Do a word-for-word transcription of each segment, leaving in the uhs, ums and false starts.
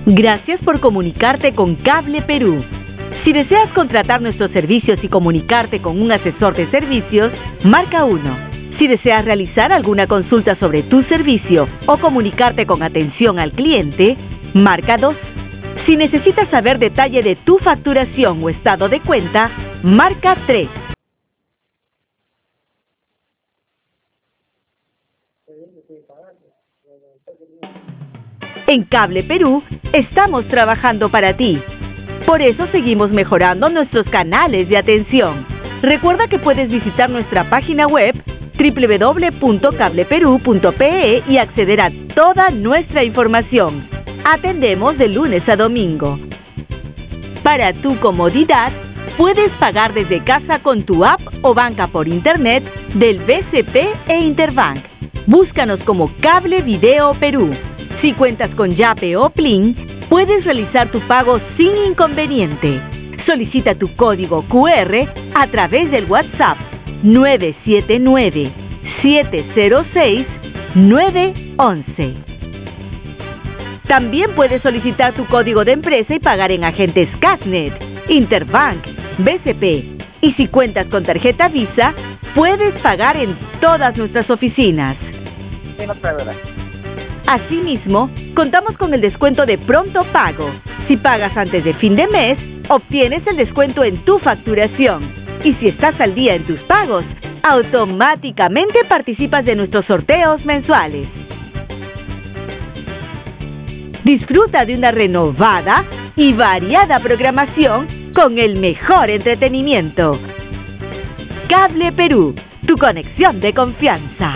Gracias por comunicarte con Cable Perú. Si deseas contratar nuestros servicios y comunicarte con un asesor de servicios, marca uno. Si deseas realizar alguna consulta sobre tu servicio o comunicarte con atención al cliente, marca dos. Si necesitas saber detalle de tu facturación o estado de cuenta, marca tres. En Cable Perú, estamos trabajando para ti. Por eso seguimos mejorando nuestros canales de atención. Recuerda que puedes visitar nuestra página web doble u doble u doble u punto cable perú punto pe e y acceder a toda nuestra información. Atendemos de lunes a domingo. Para tu comodidad, puedes pagar desde casa con tu app o banca por internet del B C P e Interbank. Búscanos como Cable Video Perú. Si cuentas con Yape o Plin, puedes realizar tu pago sin inconveniente. Solicita tu código cu erre a través del WhatsApp nueve siete nueve, siete cero seis, nueve once. También puedes solicitar tu código de empresa y pagar en agentes Casnet, Interbank, B C P. Y si cuentas con tarjeta Visa, puedes pagar en todas nuestras oficinas. Asimismo, contamos con el descuento de pronto pago. Si pagas antes de fin de mes, obtienes el descuento en tu facturación. Y si estás al día en tus pagos, automáticamente participas de nuestros sorteos mensuales. Disfruta de una renovada y variada programación con el mejor entretenimiento. Cable Perú, tu conexión de confianza.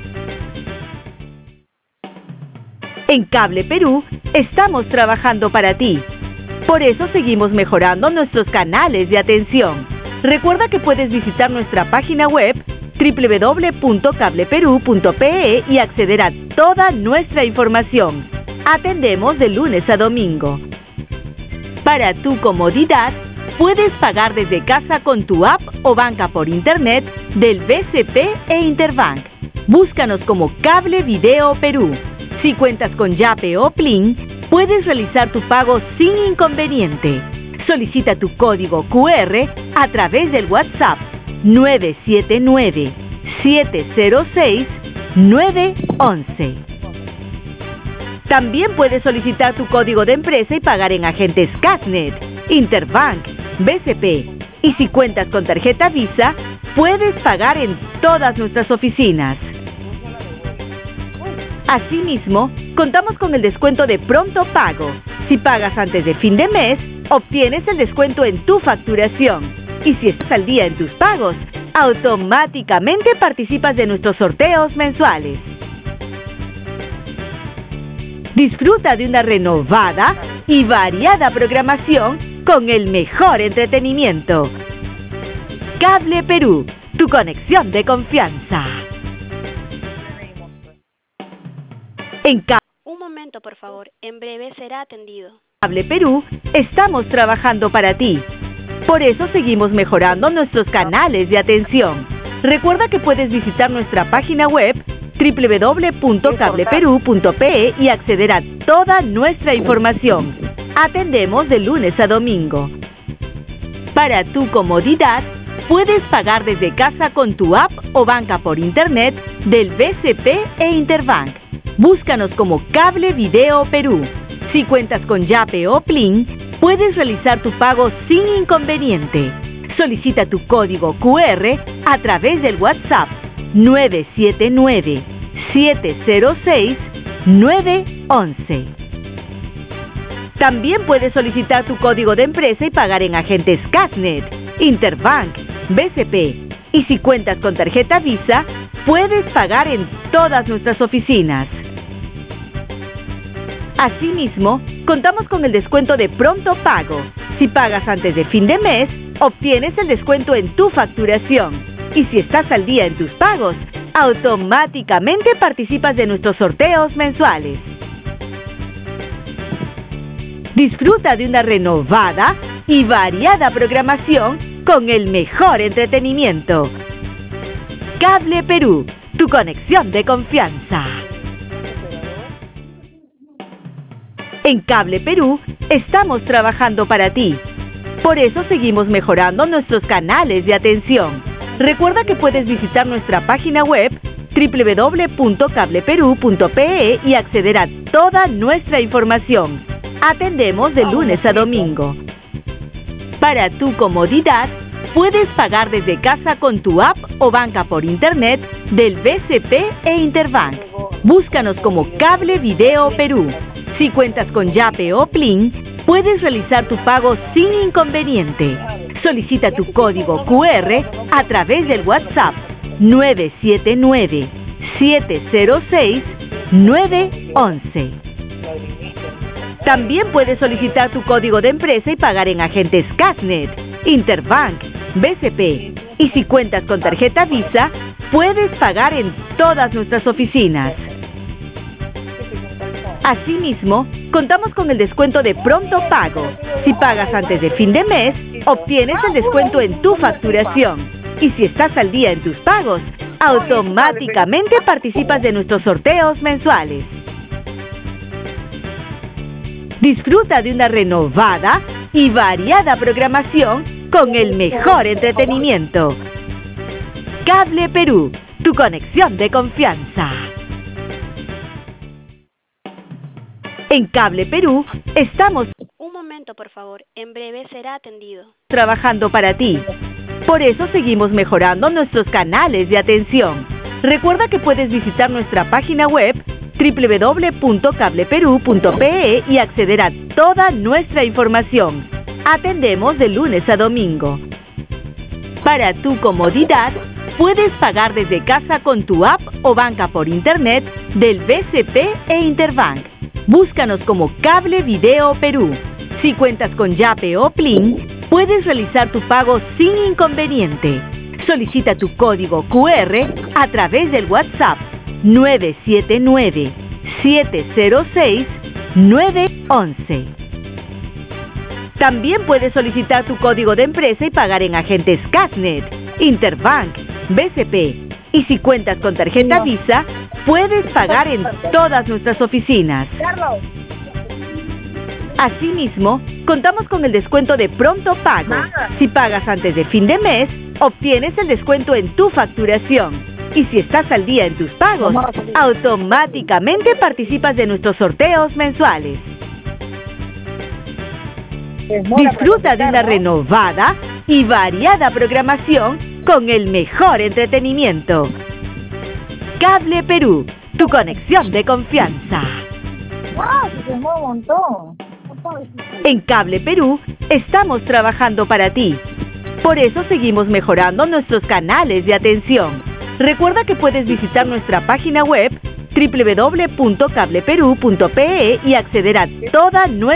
En Cable Perú, estamos trabajando para ti. Por eso seguimos mejorando nuestros canales de atención. Recuerda que puedes visitar nuestra página web doble u doble u doble u punto cable perú punto pe e y acceder a toda nuestra información. Atendemos de lunes a domingo. Para tu comodidad, puedes pagar desde casa con tu app o banca por internet del B C P e Interbank. Búscanos como Cable Video Perú. Si cuentas con Yape o Plin, puedes realizar tu pago sin inconveniente. Solicita tu código cu erre a través del WhatsApp nueve siete nueve, siete cero seis, nueve once. También puedes solicitar tu código de empresa y pagar en agentes Casnet, Interbank, B C P. Y si cuentas con tarjeta Visa, puedes pagar en todas nuestras oficinas. Asimismo, contamos con el descuento de pronto pago. Si pagas antes de fin de mes, obtienes el descuento en tu facturación. Y si estás al día en tus pagos, automáticamente participas de nuestros sorteos mensuales. Disfruta de una renovada y variada programación con el mejor entretenimiento. Cable Perú, tu conexión de confianza. En Cable Un momento, por favor. En breve será atendido. Cable Perú, estamos trabajando para ti. Por eso seguimos mejorando nuestros canales de atención. Recuerda que puedes visitar nuestra página web doble u doble u doble u punto cable perú punto pe e y acceder a toda nuestra información. Atendemos de lunes a domingo. Para tu comodidad, puedes pagar desde casa con tu app o banca por internet del B C P e Interbank. Búscanos como Cable Video Perú. Si cuentas con Yape o Plin, puedes realizar tu pago sin inconveniente. Solicita tu código cu erre a través del WhatsApp nueve siete nueve, siete cero seis, nueve once. También puedes solicitar tu código de empresa y pagar en agentes Casnet, Interbank, B C P. Y si cuentas con tarjeta Visa, puedes pagar en todas nuestras oficinas. Asimismo, contamos con el descuento de pronto pago. Si pagas antes de fin de mes, obtienes el descuento en tu facturación. Y si estás al día en tus pagos, automáticamente participas de nuestros sorteos mensuales. Disfruta de una renovada y variada programación con el mejor entretenimiento. Cable Perú, tu conexión de confianza. En Cable Perú estamos trabajando para ti. Por eso seguimos mejorando nuestros canales de atención. Recuerda que puedes visitar nuestra página web doble u doble u doble u punto cable perú punto pe e y acceder a toda nuestra información. Atendemos de lunes a domingo. Para tu comodidad, puedes pagar desde casa con tu app o banca por internet del B C P e Interbank. Búscanos como Cable Video Perú. Si cuentas con Yape o Plin, puedes realizar tu pago sin inconveniente. Solicita tu código cu erre a través del WhatsApp nueve siete nueve, siete cero seis, nueve once. También puedes solicitar tu código de empresa y pagar en agentes Casnet, Interbank, B C P. Y si cuentas con tarjeta Visa, puedes pagar en todas nuestras oficinas. Asimismo, contamos con el descuento de pronto pago. Si pagas antes de fin de mes, obtienes el descuento en tu facturación. Y si estás al día en tus pagos, automáticamente participas de nuestros sorteos mensuales. Disfruta de una renovada y variada programación con el mejor entretenimiento. Cable Perú, tu conexión de confianza. En Cable Perú estamos Un momento, por favor. En breve será atendido. trabajando para ti. Por eso seguimos mejorando nuestros canales de atención. Recuerda que puedes visitar nuestra página web doble u doble u doble u punto cable perú punto pe e y acceder a toda nuestra información. Atendemos de lunes a domingo. Para tu comodidad, puedes pagar desde casa con tu app o banca por internet del B C P e Interbank. Búscanos como Cable Video Perú. Si cuentas con Yape o Plin, puedes realizar tu pago sin inconveniente. Solicita tu código cu erre a través del WhatsApp nueve siete nueve, siete cero seis, nueve once. También puedes solicitar tu código de empresa y pagar en agentes Casnet, Interbank, B C P. Y si cuentas con tarjeta Visa, puedes pagar en todas nuestras oficinas. Asimismo, contamos con el descuento de pronto pago. Si pagas antes de fin de mes, obtienes el descuento en tu facturación. Y si estás al día en tus pagos, automáticamente participas de nuestros sorteos mensuales. Disfruta de una renovada y variada programación con el mejor entretenimiento. Cable Perú, tu conexión de confianza. En Cable Perú estamos trabajando para ti. Por eso seguimos mejorando nuestros canales de atención. Recuerda que puedes visitar nuestra página web doble u doble u doble u punto cable perú punto pe e y acceder a toda nuestra